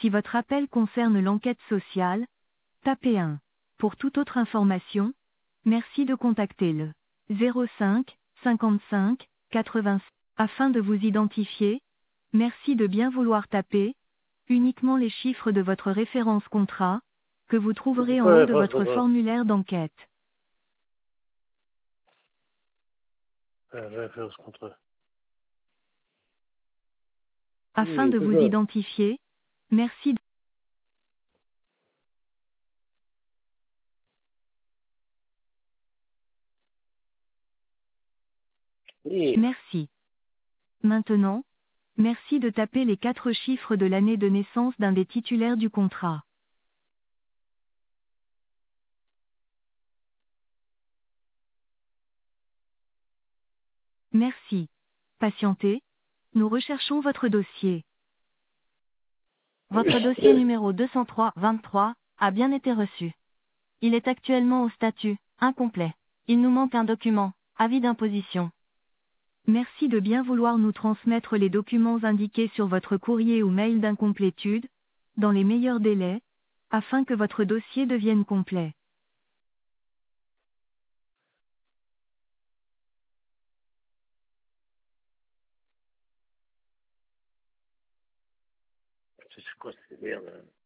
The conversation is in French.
Si votre appel concerne l'enquête sociale, tapez 1. Pour toute autre information, merci de contacter le 05 55 80. Afin de vous identifier, merci de bien vouloir taper uniquement les chiffres de votre référence contrat, que vous trouverez en haut de votre formulaire d'enquête. Référence contre. Afin de vous identifier, merci. Oui. Merci. Maintenant, merci de taper les 4 chiffres de l'année de naissance d'un des titulaires du contrat. Merci. Patientez, nous recherchons votre dossier. Votre dossier numéro 203-23 a bien été reçu. Il est actuellement au statut incomplet. Il nous manque un document, avis d'imposition. Merci de bien vouloir nous transmettre les documents indiqués sur votre courrier ou mail d'incomplétude, dans les meilleurs délais, afin que votre dossier devienne complet. C'est quoi cette merde?